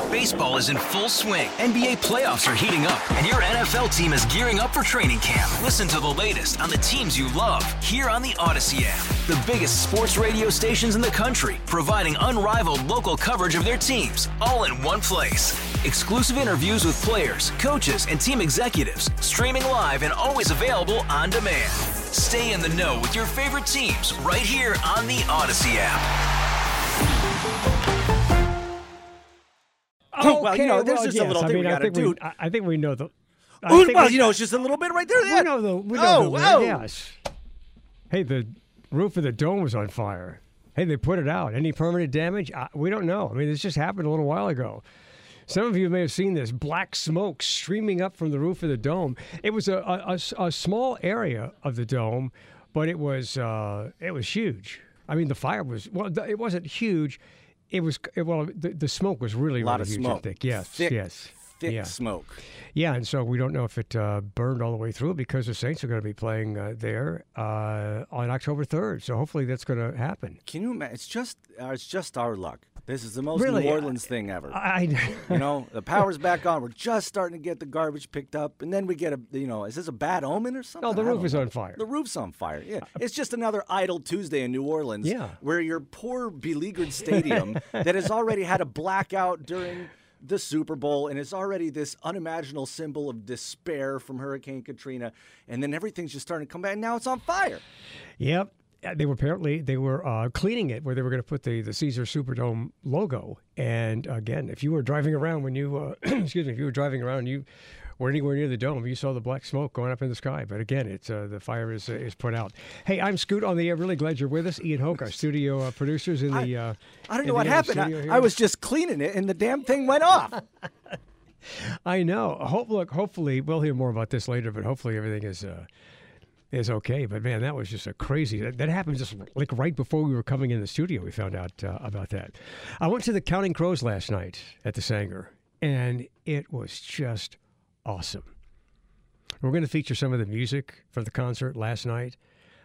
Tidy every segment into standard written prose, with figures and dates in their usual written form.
Baseball is in full swing. NBA playoffs are heating up, and your NFL team is gearing up for training camp. Listen to the latest on the teams you love here on the Odyssey app. The biggest sports radio stations in the country, providing unrivaled local coverage of their teams, all in one place. Exclusive interviews with players, coaches, and team executives, streaming live and always available on demand. Stay in the know with your favorite teams right here on the Odyssey app. Oh, well, there's just a little thing we got to do. I think we know the. It's just a little bit right there. We know the. Yes. Hey, the roof of the dome was on fire. Hey, they put it out. Any permanent damage? We don't know. I mean, this just happened a little while ago. Some of you may have seen this black smoke streaming up from the roof of the dome. It was a small area of the dome, but it was huge. I mean, the fire was it wasn't huge. It was the smoke was really, a lot really of huge smoke. and thick. Yes, Thick smoke. Yeah, and so we don't know if it burned all the way through because the Saints are going to be playing there on October 3rd. So hopefully that's going to happen. Can you imagine? It's just our luck. This is the most Really? New Orleans thing ever. You know, the power's back on. We're just starting to get the garbage picked up, and then we get is this a bad omen or something? No, the roof is on fire. The roof's on fire. Yeah, it's just another idle Tuesday in New Orleans. Yeah. Where your poor beleaguered stadium that has already had a blackout during the Super Bowl, and it's already this unimaginable symbol of despair from Hurricane Katrina, and then everything's just starting to come back, and now it's on fire. Yep. They were cleaning it where they were going to put the Caesar Superdome logo. And again, if you were driving around when you if you were driving around and you were anywhere near the dome, you saw the black smoke going up in the sky. But again, it's the fire is put out. Hey, I'm Scoot on the air. Really glad you're with us. Ian Hoke, our studio producers in the. I don't know what happened. I was just cleaning it, and the damn thing went off. I know. Hopefully, we'll hear more about this later. But hopefully, everything is okay. But man, that was just a crazy. That happened just like right before we were coming in the studio. We found out about that. I went to the Counting Crows last night at the Sanger, and it was just awesome. We're going to feature some of the music from the concert last night.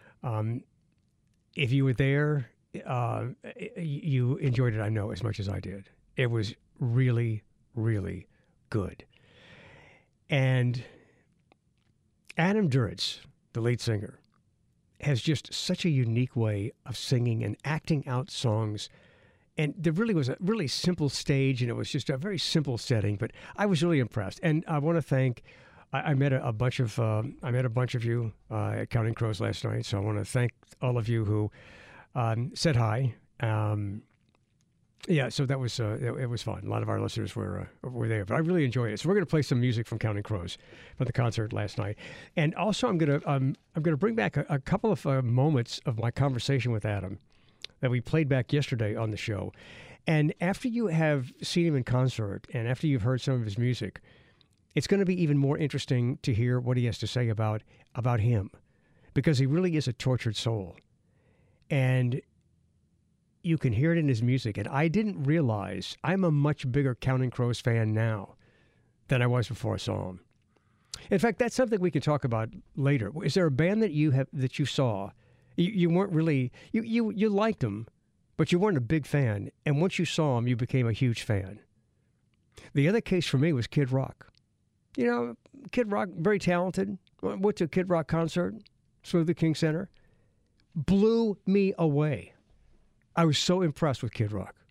If you were there, you enjoyed it, I know, as much as I did. It was really, really good. And Adam Duritz, the lead singer, has just such a unique way of singing and acting out songs. And there really was a really simple stage, and it was just a very simple setting. But I was really impressed, and I want to thank. I met a bunch of you at Counting Crows last night, so I want to thank all of you who said hi. Yeah, so that was it was fun. A lot of our listeners were there, but I really enjoyed it. So we're going to play some music from Counting Crows from the concert last night, and also I'm going to bring back a couple of moments of my conversation with Adam that we played back yesterday on the show. And after you have seen him in concert, and after you've heard some of his music, it's going to be even more interesting to hear what he has to say about him, because he really is a tortured soul, and you can hear it in his music. And I didn't realize I'm a much bigger Counting Crows fan now than I was before I saw him. In fact, that's something we can talk about later. Is there a band that you saw? You weren't really you liked them, but you weren't a big fan. And once you saw them, you became a huge fan. The other case for me was Kid Rock. You know, Kid Rock, very talented. Went to a Kid Rock concert, Smoothie King Center. Blew me away. I was so impressed with Kid Rock.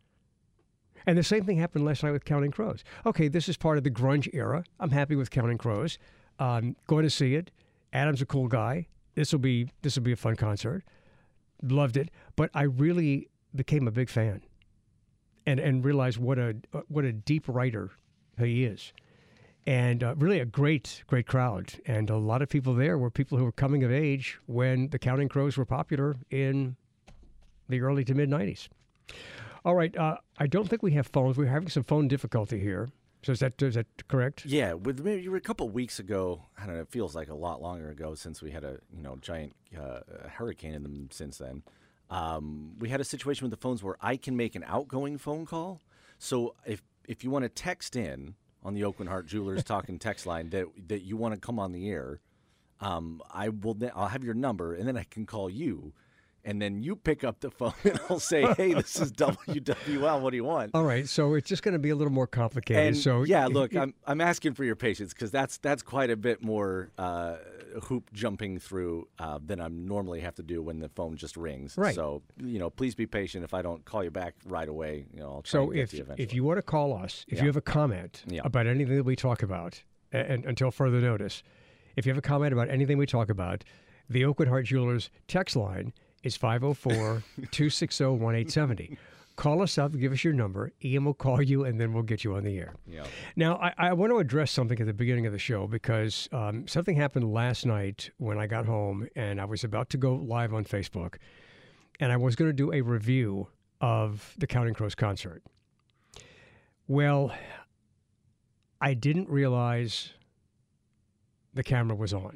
And the same thing happened last night with Counting Crows. Okay, this is part of the grunge era. I'm happy with Counting Crows. Going to see it. Adam's a cool guy. This will be a fun concert. Loved it. But I really became a big fan, and realized what a deep writer he is. And really a great crowd. And a lot of people there were people who were coming of age when the Counting Crows were popular in the early to mid-'90s. All right, I don't think we have phones. We're having some phone difficulty here. So is that correct? Yeah, you were a couple of weeks ago. I don't know. It feels like a lot longer ago since we had a giant hurricane in them since then. We had a situation with the phones where I can make an outgoing phone call. So if you want to text in on the Oakland Heart Jewelers talking text line that you want to come on the air, I'll have your number, and then I can call you and then you pick up the phone and I'll say, "Hey, this is WWL. What do you want?" All right, so it's just going to be a little more complicated. And so yeah, look, I'm asking for your patience because that's quite a bit more hoop jumping through than I normally have to do when the phone just rings. Right. So please be patient. If I don't call you back right away, I'll try and get to you eventually. If you want to call us, if you have a comment about anything that we talk about, and until further notice, if you have a comment about anything we talk about, the Oakwood Hart Jewelers text line is 504-260-1870. Call us up, give us your number. Ian will call you, and then we'll get you on the air. Yeah. Now, I want to address something at the beginning of the show because something happened last night when I got home, and I was about to go live on Facebook, and I was going to do a review of the Counting Crows concert. Well, I didn't realize the camera was on.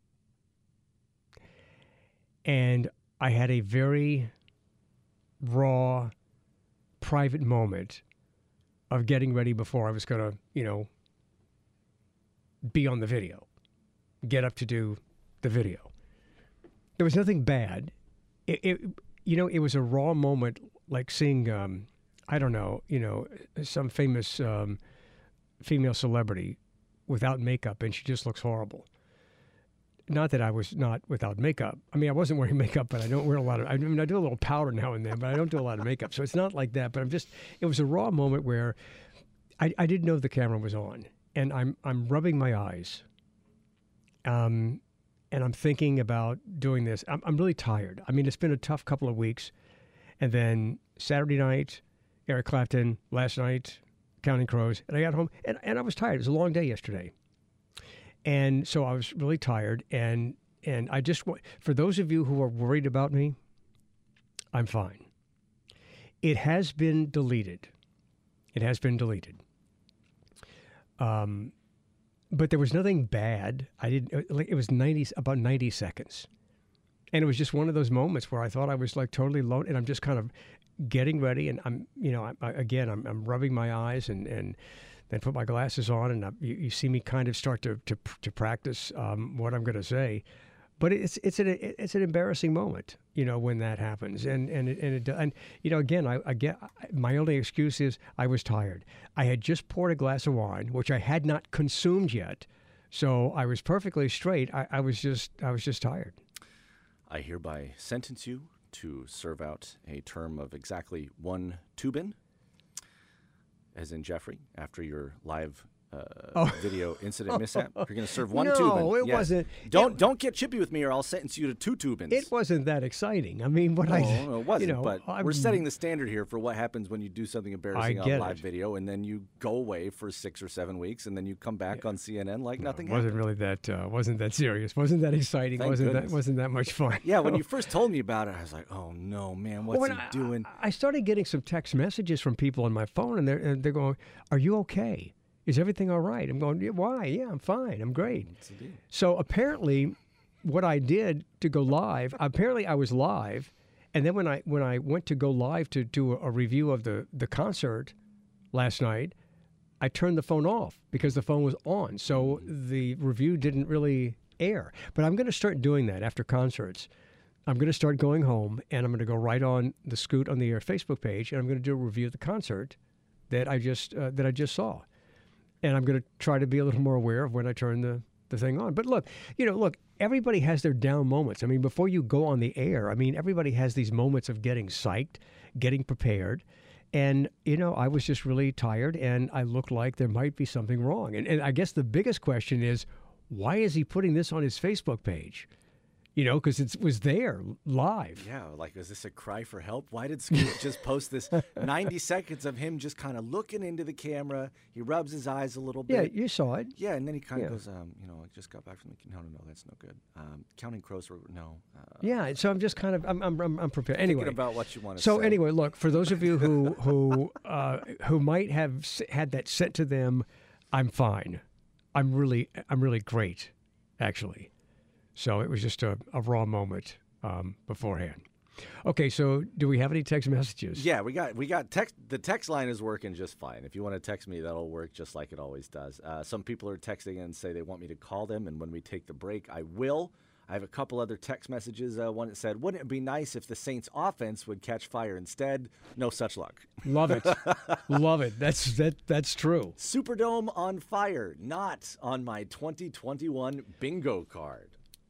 And I had a very raw, private moment of getting ready before I was going to, be on the video, get up to do the video. There was nothing bad. It was a raw moment, like seeing, some famous female celebrity without makeup, and she just looks horrible. Not that I was not without makeup. I mean, I wasn't wearing makeup, but I don't wear a lot of, I do a little powder now and then, but I don't do a lot of makeup. So it's not like that, but it was a raw moment where I didn't know the camera was on, and I'm rubbing my eyes. And I'm thinking about doing this. I'm really tired. I mean, it's been a tough couple of weeks. And then Saturday night, Eric Clapton, last night, Counting Crows, and I got home, and I was tired. It was a long day yesterday. And so I was really tired, and I just want, for those of you who are worried about me, I'm fine. It has been deleted. It has been deleted. But there was nothing bad. It was about 90 seconds. And it was just one of those moments where I thought I was like totally alone, and I'm just kind of getting ready, and I'm rubbing my eyes and then put my glasses on, and you see me kind of start to practice what I'm going to say, but it's an embarrassing moment, when that happens, and again, my only excuse is I was tired. I had just poured a glass of wine, which I had not consumed yet, so I was perfectly straight. I was just tired. I hereby sentence you to serve out a term of exactly 1 Tubin. As in Jeffrey, after your live video incident mishap, you're going to serve 1 Tubin. No, it wasn't. Don't get chippy with me, or I'll sentence you to 2 Tubins. It wasn't that exciting. I mean, No, it wasn't. But we're setting the standard here for what happens when you do something embarrassing on live video, and then you go away for 6 or 7 weeks, and then you come back on CNN like nothing happened. Wasn't really that. Wasn't that serious? Wasn't that exciting? Thank goodness. Wasn't that much fun? Yeah, when you first told me about it, I was like, oh no, man, what's he doing? I started getting some text messages from people on my phone, and they're going, "Are you okay? Is everything all right?" I'm going, why? Yeah, I'm fine. I'm great. So apparently what I did to go live, apparently I was live. And then when I went to go live to do a review of the concert last night, I turned the phone off because the phone was on. So the review didn't really air. But I'm going to start doing that after concerts. I'm going to start going home, and I'm going to go right on the Scoot on the Air Facebook page, and I'm going to do a review of the concert that I just saw. And I'm going to try to be a little more aware of when I turn the thing on. But look, everybody has their down moments. I mean, before you go on the air, everybody has these moments of getting psyched, getting prepared. And, I was just really tired, and I looked like there might be something wrong. And I guess the biggest question is, why is he putting this on his Facebook page? Because it was there live. Yeah, like, is this a cry for help? Why did Scoot just post this 90 seconds of him just kind of looking into the camera? He rubs his eyes a little bit. Yeah, you saw it. Yeah, and then he kind of goes, I just got back from the. No, that's no good. Counting Crows, no. Yeah, so I'm just kind of, I'm prepared. Anyway, thinking about what you want to say. So anyway, look, for those of you who might have had that sent to them, I'm fine. I'm really great, actually. So it was just a raw moment beforehand. Okay, so do we have any text messages? Yeah, we got text. The text line is working just fine. If you want to text me, that'll work just like it always does. Some people are texting and say they want me to call them, and when we take the break, I will. I have a couple other text messages. One that said, wouldn't it be nice if the Saints offense would catch fire instead? No such luck. Love it. Love it. That's true. Superdome on fire, not on my 2021 bingo card.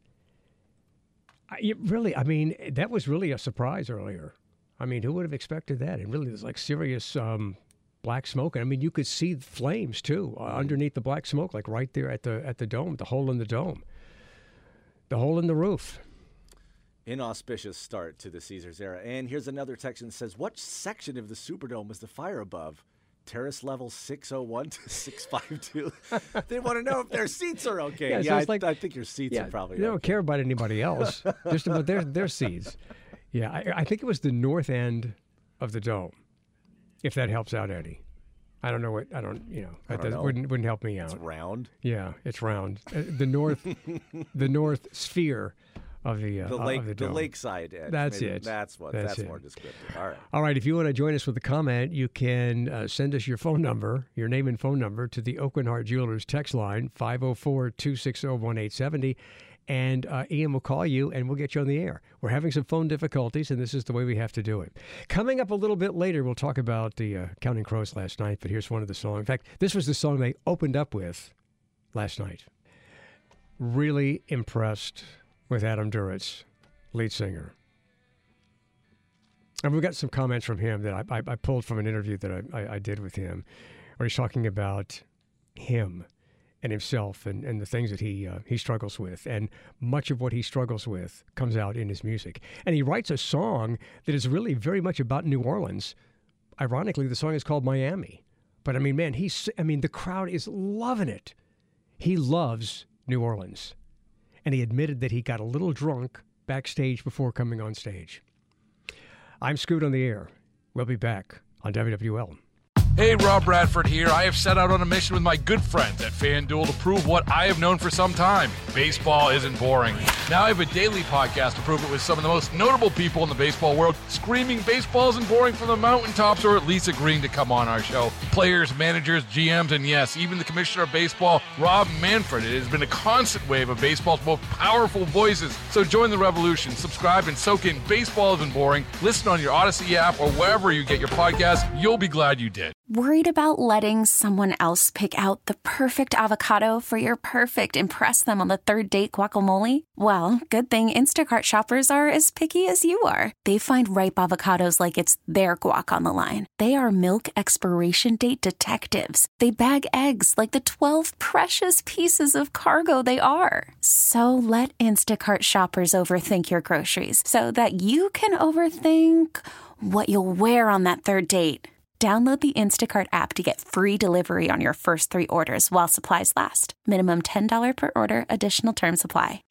That was really a surprise earlier. I mean, who would have expected that? It really was like serious black smoke. And I mean, you could see flames, too, underneath the black smoke, like right there at the dome, the hole in the dome. The hole in the roof. Inauspicious start to the Caesars era. And here's another text that says, what section of the Superdome was the fire above? Terrace level 601 to 652. They want to know if their seats are okay. Yeah, I think your seats are probably They don't okay. care about anybody else. Just about their seats. Yeah, I think it was the north end of the dome, if that helps out, Eddie. I don't know wouldn't help me out. It's round. Yeah, it's round. The north sphere of the lake, of the dome. lakeside edge. That's Maybe it. That's more descriptive. All right. All right. If you want to join us with a comment, you can send us your phone number, your name and phone number, to the Oakland Heart Jewelers text line 504-260-1870. And Ian will call you, and we'll get you on the air. We're having some phone difficulties, and this is the way we have to do it. Coming up a little bit later, we'll talk about the Counting Crows last night, but here's one of the songs. In fact, this was the song they opened up with last night. Really impressed with Adam Duritz, lead singer. And we've got some comments from him that I pulled from an interview that I did with him, where he's talking about him and himself and the things that he struggles with. And much of what he struggles with comes out in his music. And he writes a song that is really very much about New Orleans. Ironically, the song is called Miami. But I mean, man, the crowd is loving it. He loves New Orleans. And he admitted that he got a little drunk backstage before coming on stage. I'm Scoot on the air. We'll be back on WWL. Hey, Rob Bradford here. I have set out on a mission with my good friends at FanDuel to prove what I have known for some time. Baseball isn't boring. Now I have a daily podcast to prove it with some of the most notable people in the baseball world, screaming baseball isn't boring from the mountaintops, or at least agreeing to come on our show. Players, managers, GMs, and yes, even the commissioner of baseball, Rob Manfred. It has been a constant wave of baseball's most powerful voices. So join the revolution. Subscribe and soak in Baseball Isn't Boring. Listen on your Odyssey app or wherever you get your podcasts. You'll be glad you did. Worried about letting someone else pick out the perfect avocado for your perfect impress them on the third date guacamole? Well, good thing Instacart shoppers are as picky as you are. They find ripe avocados like it's their guac on the line. They are milk expiration date detectives. They bag eggs like the 12 precious pieces of cargo they are. So let Instacart shoppers overthink your groceries so that you can overthink what you'll wear on that third date. Download the Instacart app to get free delivery on your first 3 orders while supplies last. Minimum $10 per order. Additional terms apply.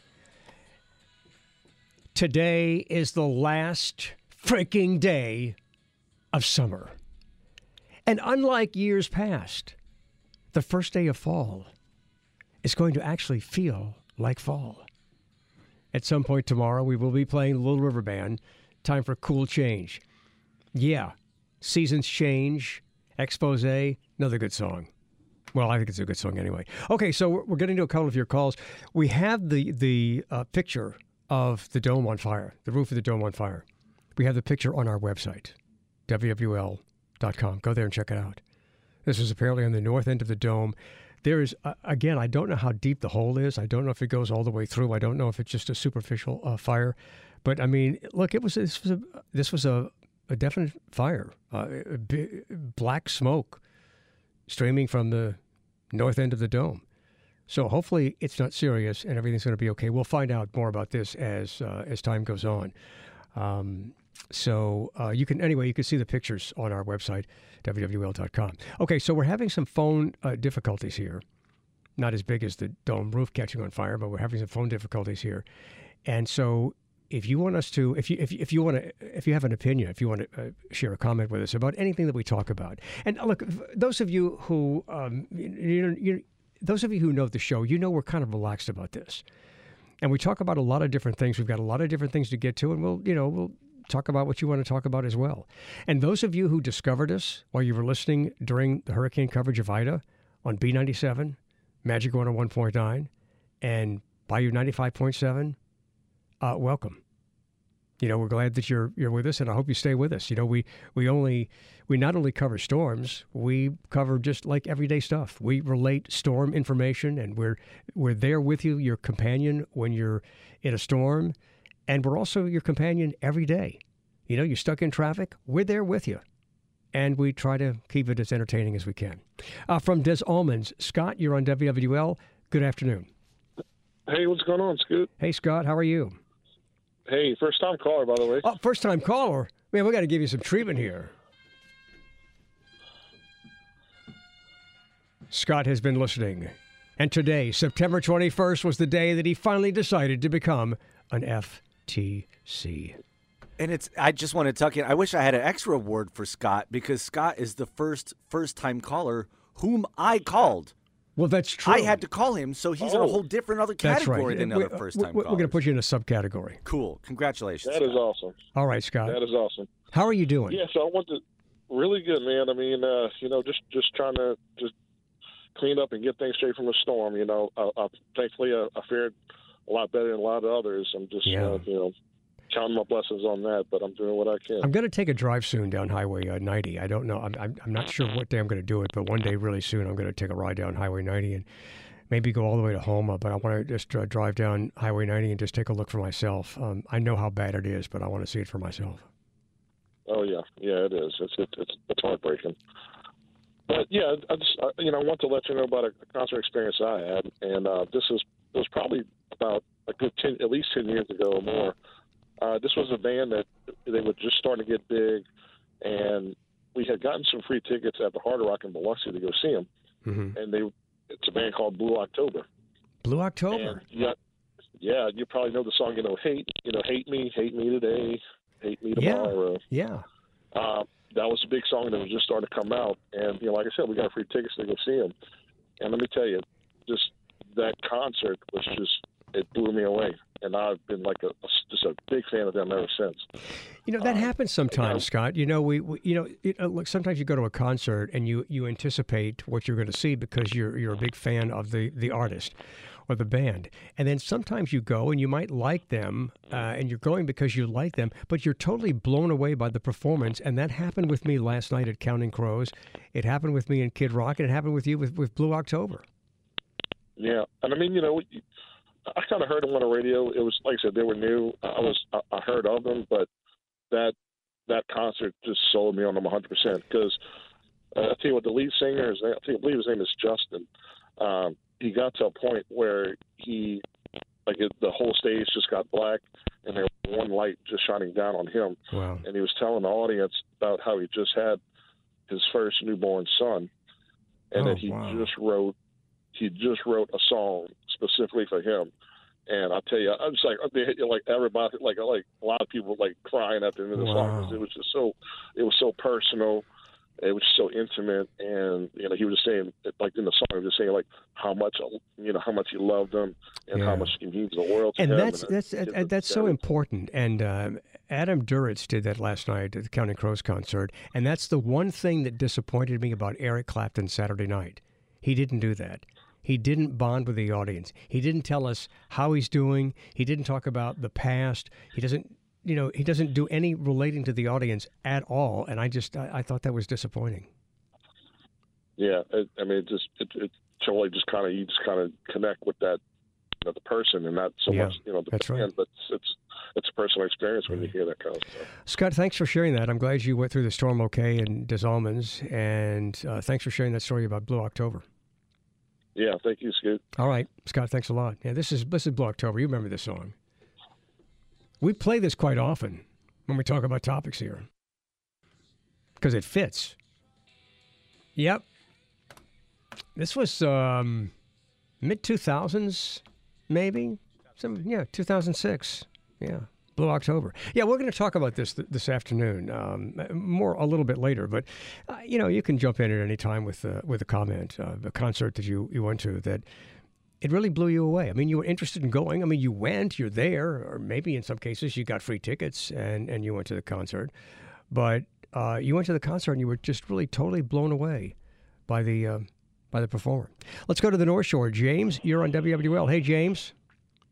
Today is the last freaking day of summer. And unlike years past, the first day of fall is going to actually feel like fall. At some point tomorrow, we will be playing Little River Band. Time for cool change. Yeah. Seasons Change, Expose, another good song. Well, I think it's a good song anyway. Okay, so we're getting to a couple of your calls. We have the picture of the dome on fire, the roof of the dome on fire. We have the picture on our website, WWL.com. Go there and check it out. This is apparently on the north end of the dome. There is, again, I don't know how deep the hole is. I don't know if it goes all the way through. I don't know if it's just a superficial fire. But, I mean, look, this was a definite fire, black smoke streaming from the north end of the dome. So hopefully it's not serious and everything's going to be okay. We'll find out more about this as time goes on. You can see the pictures on our website, WWL.com. Okay, so we're having some phone difficulties here. Not as big as the dome roof catching on fire, but we're having some phone difficulties here. And so if you want us to, if you have an opinion, if you want to share a comment with us about anything that we talk about, and look, those of you who, those of you who know the show, we're kind of relaxed about this, and we talk about a lot of different things. We've got a lot of different things to get to, and we'll talk about what you want to talk about as well. And those of you who discovered us while you were listening during the hurricane coverage of Ida on B97, Magic 101.9, and Bayou 95.7, welcome. We're glad that you're with us, and I hope you stay with us. We not only cover storms, we cover just like everyday stuff. We relate storm information, and we're there with you, your companion when you're in a storm, and we're also your companion every day. You're stuck in traffic, we're there with you. And we try to keep it as entertaining as we can. From Des Allemands, Scott, you're on WWL. Good afternoon. Hey, what's going on, Scoot? Hey, Scott, how are you? Hey, first-time caller, by the way. Oh, first-time caller? Man, we got to give you some treatment here. Scott has been listening. And today, September 21st, was the day that he finally decided to become an FTC. And I just want to tuck in. I wish I had an extra award for Scott, because Scott is the first-time caller whom I called. Well, that's true. I had to call him, so he's in a whole different other category than other first-time callers. We're going to put you in a subcategory. Cool. Congratulations. That is awesome. All right, Scott. That is awesome. How are you doing? Yeah, so I want to really good, man. I mean, just trying to just clean up and get things straight from a storm. Thankfully, I fared a lot better than a lot of others. I'm just, counting my blessings on that, but I'm doing what I can. I'm going to take a drive soon down Highway 90. I don't know. I'm not sure what day I'm going to do it, but one day really soon I'm going to take a ride down Highway 90 and maybe go all the way to Houma, but I want to just drive down Highway 90 and just take a look for myself. I know how bad it is, but I want to see it for myself. Oh, yeah. Yeah, it is. It's heartbreaking. But, yeah, I want to let you know about a concert experience I had, and it was probably about a good at least 10 years ago or more. This was a band that they were just starting to get big, and we had gotten some free tickets at the Hard Rock in Biloxi to go see them. Mm-hmm. And it's a band called Blue October. Blue October? And you probably know the song, Hate Me Today, Hate Me Tomorrow. Yeah. That was a big song that was just starting to come out. And, like I said, we got free tickets to go see them. And let me tell you, just that concert was it blew me away. And I've been just a big fan of them ever since. That happens sometimes, Scott. Look, sometimes you go to a concert and you anticipate what you're going to see because you're a big fan of the artist or the band. And then sometimes you go and you might like them and you're going because you like them, but you're totally blown away by the performance. And that happened with me last night at Counting Crows. It happened with me in Kid Rock, and it happened with you with Blue October. Yeah. And I mean, I kind of heard them on the radio. It was, like I said, they were new. I heard of them, but that concert just sold me on them 100%. Because I'll tell you what, the lead singer, I believe his name is Justin. He got to a point where the whole stage just got black, and there was one light just shining down on him. Wow. And he was telling the audience about how he just had his first newborn son, and that he just wrote a song specifically for him. And I'll tell you, I was like everybody, like a lot of people crying at the end of the song. It was just so personal. It was so intimate. And, he was just saying, in the song, he was just saying how much he loved them and how much he means the world to him. And that's so important. And Adam Duritz did that last night at the Counting Crows concert. And that's the one thing that disappointed me about Eric Clapton Saturday night. He didn't do that. He didn't bond with the audience. He didn't tell us how he's doing. He didn't talk about the past. He doesn't do any relating to the audience at all. And I thought that was disappointing. Yeah, it totally you just kind of connect with that, the person, and not so much the that's band, right. but it's a personal experience when you hear that kind of stuff. Scott, thanks for sharing that. I'm glad you went through the storm okay in Des Allemands, and thanks for sharing that story about Blue October. Yeah, thank you, Scoot. All right, Scott, thanks a lot. Yeah, this is Blue October. You remember this song. We play this quite often when we talk about topics here because it fits. Yep. This was mid-2000s, maybe? 2006. Yeah, Blue October. Yeah, we're going to talk about this afternoon, a little bit later. But, you can jump in at any time with a comment, the concert that you went to that it really blew you away. I mean, you were interested in going. I mean, you went, you're there, or maybe in some cases you got free tickets and you went to the concert. But you went to the concert and you were just really totally blown away by the performer. Let's go to the North Shore. James, you're on WWL. Hey, James.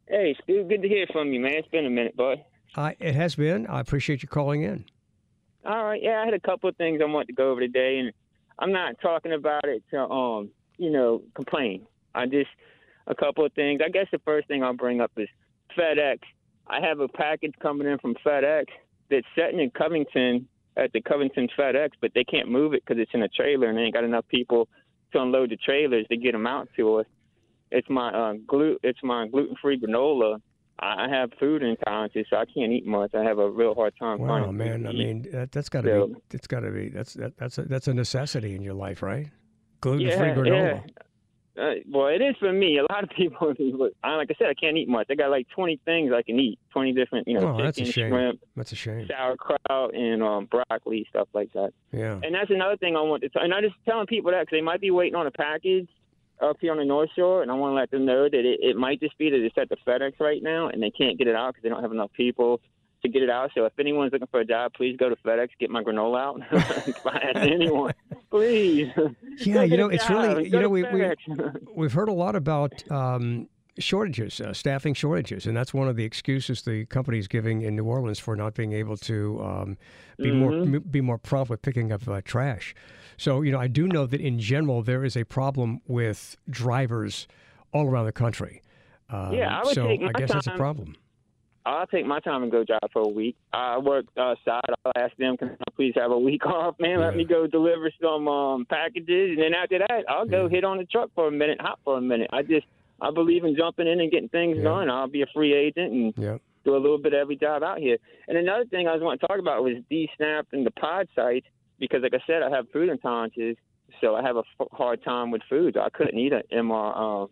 Hey, Stu, good to hear from you, man. It's been a minute, bud. It has been. I appreciate you calling in. All right, yeah, I had a couple of things I wanted to go over today, and I'm not talking about it to, complain. A couple of things. I guess the first thing I'll bring up is FedEx. I have a package coming in from FedEx that's sitting in Covington at the Covington FedEx, but they can't move it because it's in a trailer, and they ain't got enough people to unload the trailers to get them out to us. It's my gluten-free granola. I have food intolerances, so I can't eat much. I have a real hard time finding. Wow, man! I mean, that's got to be. It's got to be. That's a necessity in your life, right? Gluten-free granola. Yeah. Well, it is for me. A lot of people, like I said, I can't eat much. I got like 20 things I can eat. 20 different, chicken, shrimp, that's a shame. Sauerkraut, and broccoli, stuff like that. Yeah. And that's another thing I want to tell. And I'm just telling people that because they might be waiting on a package up here on the North Shore, and I want to let them know that it might just be that it's at the FedEx right now, and they can't get it out because they don't have enough people to get it out. So if anyone's looking for a job, please go to FedEx, get my granola out. If I ask anyone, please. Yeah, it's really, we've heard a lot about shortages, staffing shortages, and that's one of the excuses the company's giving in New Orleans for not being able to be more prompt with picking up trash. So, I do know that in general there is a problem with drivers all around the country. I guess that's a problem. I'll take my time and go drive for a week. I work side. I'll ask them, can I please have a week off, man? Let me go deliver some packages. And then after that, I'll go hit on the truck for a minute, hop for a minute. I believe in jumping in and getting things done. I'll be a free agent and do a little bit of every job out here. And another thing I was want to talk about was DSNAP and the pod sites because, like I said, I have food intolerances, so I have a hard time with food. I couldn't eat an MRE.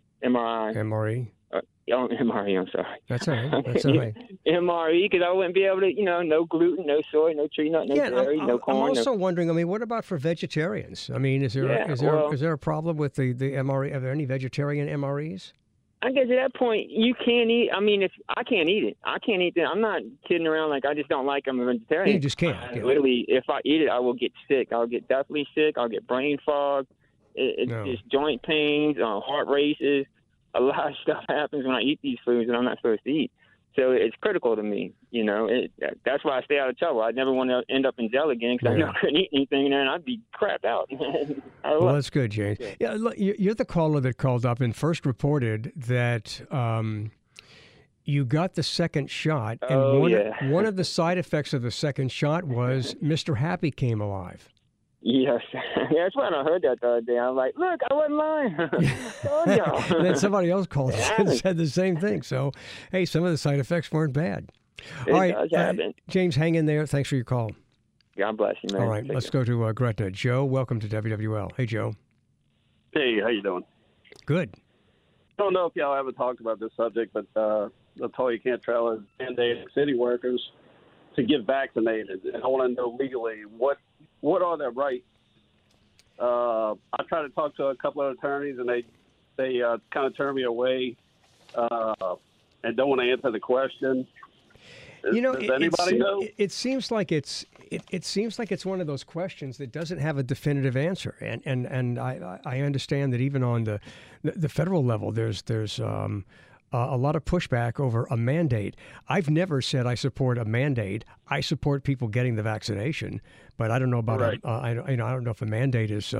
MRE, I'm sorry. That's all right. That's all right. MRE, because I wouldn't be able to, no gluten, no soy, no tree nut, no dairy, no corn. I'm also wondering, what about for vegetarians? Is there a problem with the MRE? Are there any vegetarian MREs? I guess at that point, you can't eat. If I can't eat it, I can't eat that. I'm not kidding around. Like, I just don't like I'm a vegetarian. You just can't. Literally, if I eat it, I will get sick. I'll get deathly sick. I'll get brain fog. It's just joint pains, heart races. A lot of stuff happens when I eat these foods that I'm not supposed to eat. So it's critical to me, That's why I stay out of trouble. I never want to end up in jail again because I know I couldn't eat anything there and I'd be crapped out. Well, that's good, James. Yeah, you're the caller that called up and first reported that you got the second shot. And one of the side effects of the second shot was Mr. Happy came alive. Yes. That's when I heard that the other day. I was like, look, I wasn't lying. And then somebody else called and said the same thing. So, hey, some of the side effects weren't bad. All right, James, hang in there. Thanks for your call. God bless you, man. All right, let's go to Gretna. Joe, welcome to WWL. Hey, Joe. Hey, how you doing? Good. I don't know if y'all ever talked about this subject, but that's all you can't travel is mandate city workers to get vaccinated. And I want to know legally what are their rights? I tried to talk to a couple of attorneys, and they kind of turn me away and don't want to answer the question. Does anybody know? It seems like it's one of those questions that doesn't have a definitive answer, and I understand that even on the federal level, there's a lot of pushback over a mandate. I've never said I support a mandate. I support people getting the vaccination, but I don't know about I don't know if a mandate is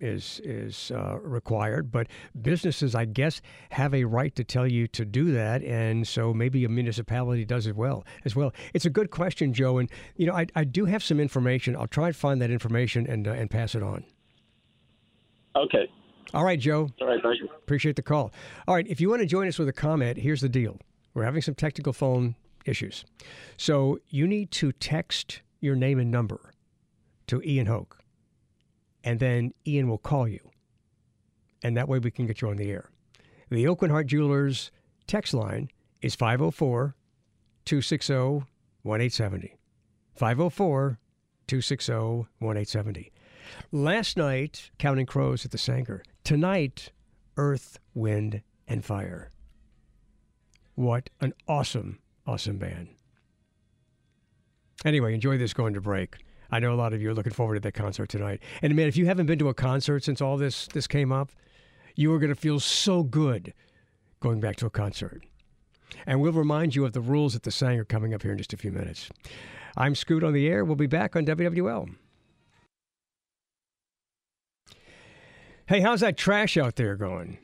required. But businesses, I guess, have a right to tell you to do that, and so maybe a municipality does as well. It's a good question, Joe, and I do have some information. I'll try and find that information and pass it on. Okay. All right, Joe. All right, thank you. Appreciate the call. All right, if you want to join us with a comment, here's the deal. We're having some technical phone issues. So you need to text your name and number to Ian Hoke, and then Ian will call you. And that way we can get you on the air. The Oak and Hart Jewelers text line is 504-260-1870. 504-260-1870. Last night, Counting Crows at the Sanger. Tonight, Earth, Wind, and Fire. What an awesome, awesome band. Anyway, enjoy this going to break. I know a lot of you are looking forward to that concert tonight. And man, if you haven't been to a concert since all this came up, you are going to feel so good going back to a concert. And we'll remind you of the rules at the Sanger coming up here in just a few minutes. I'm Scoot on the air. We'll be back on WWL. Hey, how's that trash out there going?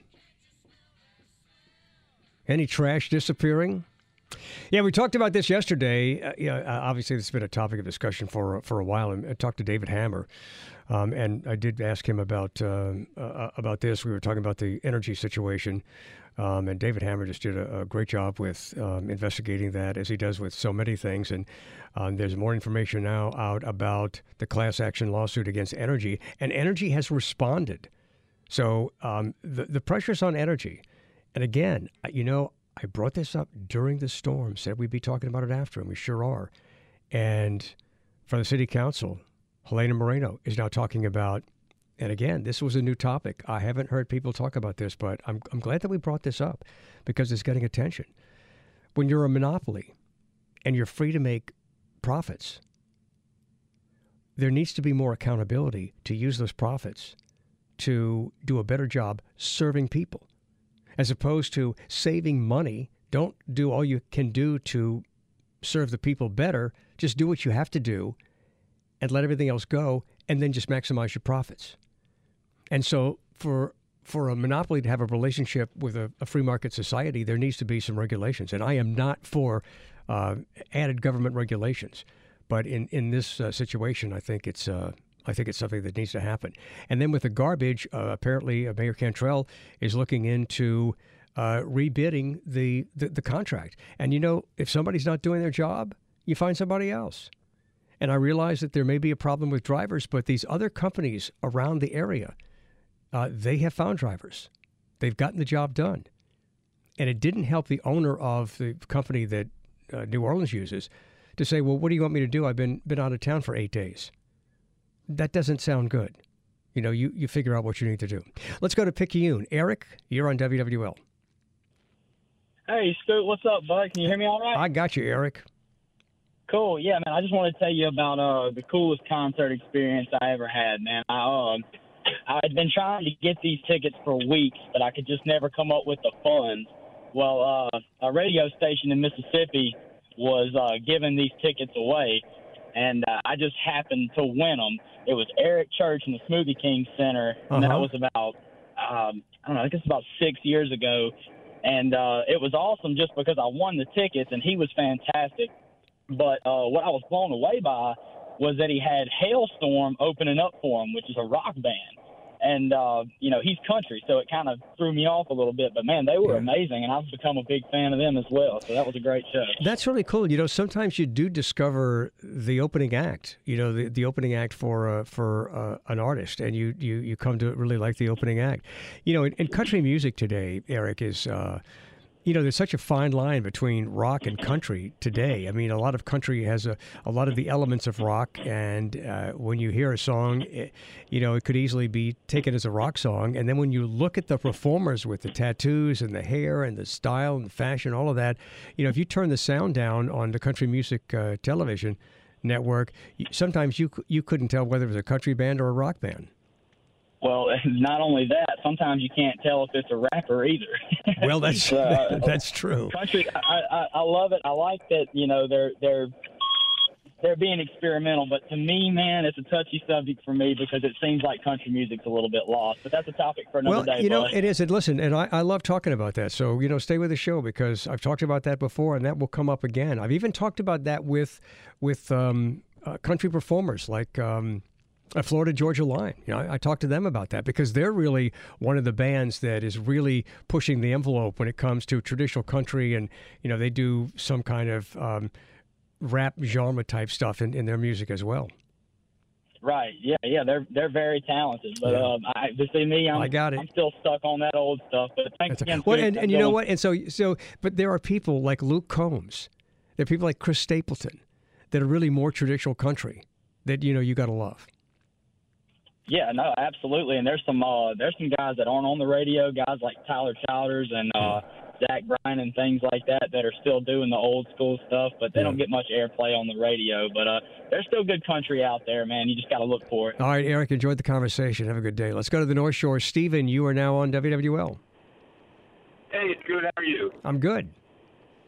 Any trash disappearing? Yeah, we talked about this yesterday. Obviously, this has been a topic of discussion for a while. And I talked to David Hammer, and I did ask him about this. We were talking about the energy situation, and David Hammer just did a great job with investigating that, as he does with so many things. And there's more information now out about the class action lawsuit against Energy, and Energy has responded. So the pressure's on Energy. And again, I brought this up during the storm, said we'd be talking about it after, and we sure are. And from the city council, Helena Moreno is now talking about, and again, this was a new topic. I haven't heard people talk about this, but I'm glad that we brought this up because it's getting attention. When you're a monopoly and you're free to make profits, there needs to be more accountability to use those profits to do a better job serving people, as opposed to saving money. Don't do all you can do to serve the people better. Just do what you have to do and let everything else go, and then just maximize your profits. And so for a monopoly to have a relationship with a free market society, there needs to be some regulations. And I am not for added government regulations. But in this situation, I think it's something that needs to happen. And then with the garbage, apparently Mayor Cantrell is looking into rebidding the contract. And, if somebody's not doing their job, you find somebody else. And I realize that there may be a problem with drivers, but these other companies around the area, they have found drivers. They've gotten the job done. And it didn't help the owner of the company that New Orleans uses to say, well, what do you want me to do? I've been out of town for 8 days. That doesn't sound good. You figure out what you need to do. Let's go to Picayune. Eric, you're on WWL. Hey, Scoot, what's up, bud? Can you hear me all right? I got you, Eric. Cool. Yeah, man, I just want to tell you about the coolest concert experience I ever had, man. I had been trying to get these tickets for weeks, but I could just never come up with the funds. Well, a radio station in Mississippi was giving these tickets away, and I just happened to win them. It was Eric Church in the Smoothie King Center, and that was about, I guess about 6 years ago. And it was awesome just because I won the tickets, and he was fantastic. But what I was blown away by was that he had Hailstorm opening up for him, which is a rock band. And, he's country, so it kind of threw me off a little bit. But, man, they were amazing, and I've become a big fan of them as well. So that was a great show. That's really cool. Sometimes you do discover the opening act, the opening act for an artist, and you come to really like the opening act. In country music today, Eric, is there's such a fine line between rock and country today. I mean, a lot of country has a lot of the elements of rock, and when you hear a song, it could easily be taken as a rock song. And then when you look at the performers with the tattoos and the hair and the style and the fashion, all of that, if you turn the sound down on the country music television network, sometimes you couldn't tell whether it was a country band or a rock band. Well, not only that, sometimes you can't tell if it's a rapper either. Well, that's that's true. Country, I love it. I like that. They're being experimental, but to me, man, it's a touchy subject for me because it seems like country music's a little bit lost. But that's a topic for another day. It is. And listen, and I love talking about that. So stay with the show because I've talked about that before, and that will come up again. I've even talked about that with country performers like. Florida Georgia Line. I talked to them about that because they're really one of the bands that is really pushing the envelope when it comes to traditional country, and they do some kind of rap genre type stuff in their music as well. Right. Yeah. They're very talented, but I got it. I'm still stuck on that old stuff. But thanks again. Well, and you know what? And so, but there are people like Luke Combs, there are people like Chris Stapleton that are really more traditional country that you got to love. Yeah, no, absolutely. And there's some guys that aren't on the radio, guys like Tyler Childers and Zach Bryan and things like that are still doing the old school stuff, but they don't get much airplay on the radio. But there's still good country out there, man. You just got to look for it. All right, Eric, enjoyed the conversation. Have a good day. Let's go to the North Shore. Steven, you are now on WWL. Hey, it's good. How are you? I'm good.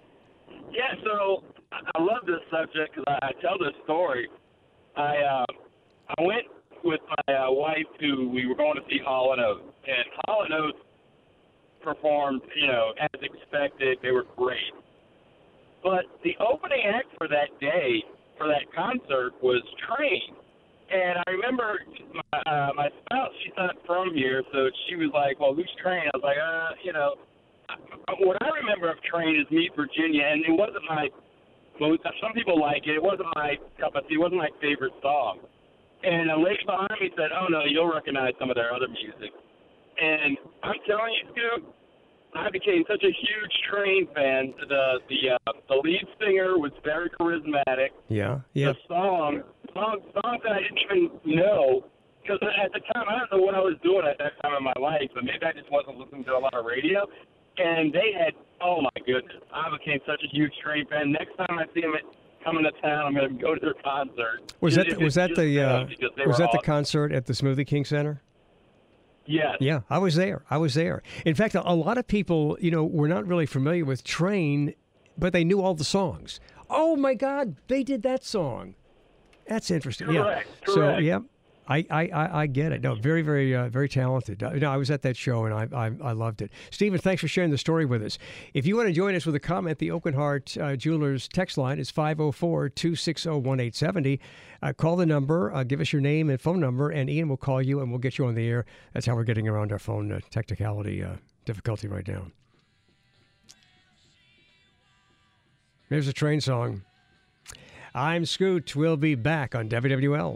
Yeah, so I love this subject because I tell this story. I went with my wife we were going to see Hall & Oates, and Hall & Oates performed, as expected. They were great. But the opening act for that day, for that concert, was Train. And I remember my spouse, she's not from here, so she was like, well, who's Train? I was like, what I remember of Train is Meet Virginia, and it wasn't some people like it. It wasn't my cup of tea. It wasn't my favorite song. And a lady behind me said, oh, no, you'll recognize some of their other music. And I'm telling you, Scoop, I became such a huge Train fan. The lead singer was very charismatic. Yeah. The songs that I didn't even know, because at the time, I don't know what I was doing at that time in my life, but maybe I just wasn't listening to a lot of radio. And they had, oh my goodness, I became such a huge Train fan. Next time I see them coming to town, I'm going to go to their concert. Was that the concert at the Smoothie King Center? Yes. Yeah, I was there. In fact, a lot of people, were not really familiar with Train, but they knew all the songs. Oh my God, they did that song. That's interesting. Correct. Yeah. So, yeah, I get it. No, very, very, very talented. I was at that show and I loved it. Stephen, thanks for sharing the story with us. If you want to join us with a comment, the Oak and Heart Jewelers text line is 504-260-1870. Call the number, give us your name and phone number, and Ian will call you and we'll get you on the air. That's how we're getting around our phone technicality difficulty right now. Here's a Train song. I'm Scoot. We'll be back on WWL.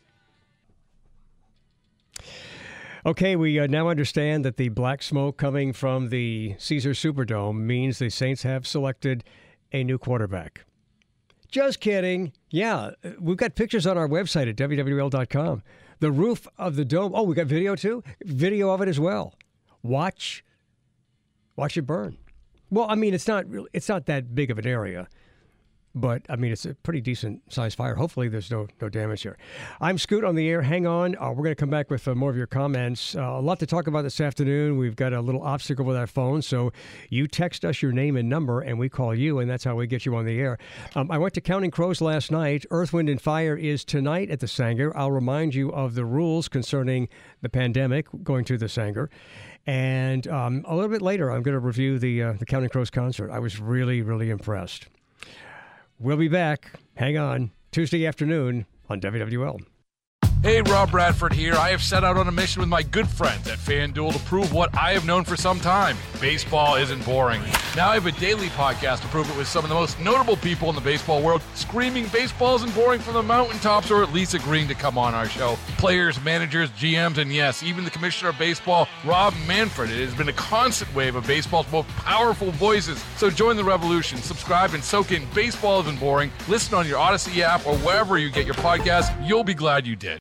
Okay, we now understand that the black smoke coming from the Caesars Superdome means the Saints have selected a new quarterback. Just kidding. Yeah, we've got pictures on our website at WWL.com. The roof of the dome. Oh, we got video too? Video of it as well. Watch it burn. Well, I mean, it's not that big of an area. But, I mean, it's a pretty decent-sized fire. Hopefully there's no damage here. I'm Scoot on the air. Hang on. We're going to come back with more of your comments. A lot to talk about this afternoon. We've got a little obstacle with our phone, so you text us your name and number, and we call you, and that's how we get you on the air. I went to Counting Crows last night. Earth, Wind, and Fire is tonight at the Sanger. I'll remind you of the rules concerning the pandemic going to the Sanger. And a little bit later, I'm going to review the Counting Crows concert. I was really, really impressed. We'll be back. Hang on. Tuesday afternoon on WWL. Hey, Rob Bradford here. I have set out on a mission with my good friends at FanDuel to prove what I have known for some time. Baseball isn't boring. Now I have a daily podcast to prove it with some of the most notable people in the baseball world, screaming baseball isn't boring from the mountaintops, or at least agreeing to come on our show. Players, managers, GMs, and yes, even the commissioner of baseball, Rob Manfred. It has been a constant wave of baseball's most powerful voices. So join the revolution. Subscribe and soak in Baseball Isn't Boring. Listen on your Odyssey app or wherever you get your podcasts. You'll be glad you did.